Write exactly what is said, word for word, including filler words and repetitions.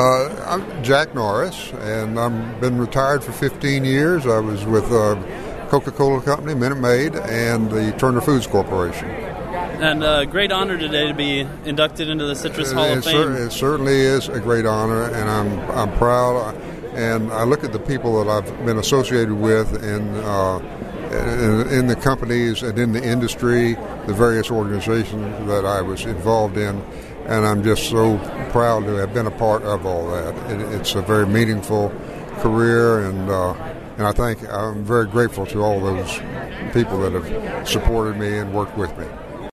Uh, I'm Jack Norris, and I've been retired for fifteen years. I was with uh, Coca-Cola Company, Minute Maid, and the Turner Foods Corporation. And a great honor today to be inducted into the Citrus Hall it, of Fame. Cer- it certainly is a great honor, and I'm I'm proud. And I look at the people that I've been associated with in, uh, in in the companies and in the industry, the various organizations that I was involved in, and I'm just so proud to have been a part of all that. It, it's a very meaningful career, and uh, and I think I'm very grateful to all those people that have supported me and worked with me.